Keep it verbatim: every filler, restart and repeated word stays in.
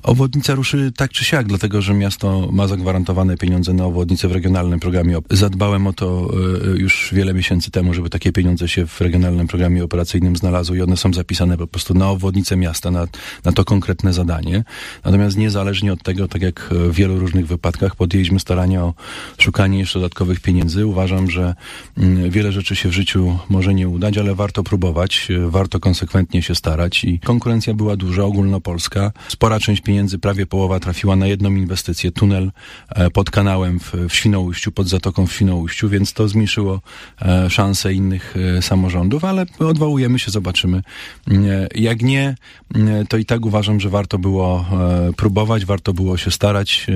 Obwodnica ruszy tak czy siak, dlatego że miasto ma zagwarantowane pieniądze na obwodnicę w regionalnym programie. Zadbałem o to już wiele miesięcy temu, żeby takie pieniądze się w regionalnym programie operacyjnym znalazły i one są zapisane po prostu na obwodnicę miasta, na, na to konkretne zadanie. Natomiast niezależnie od tego, tak jak w wielu różnych wypadkach, podjęliśmy starania o szukanie jeszcze dodatkowych pieniędzy. Uważam, że wiele rzeczy się w życiu może nie udać, ale warto próbować, warto konsekwentnie się starać i konkurencja była duża, ogólnopolska. Spora część pieniędzy, prawie połowa trafiła na jedną inwestycję, tunel pod kanałem w, w Świnoujściu, pod zatoką w Świnoujściu, więc to zmniejszyło szanse innych samorządów, ale odwołujemy się, zobaczymy. Jak nie, to i tak uważam, że warto było próbować, warto było się starać.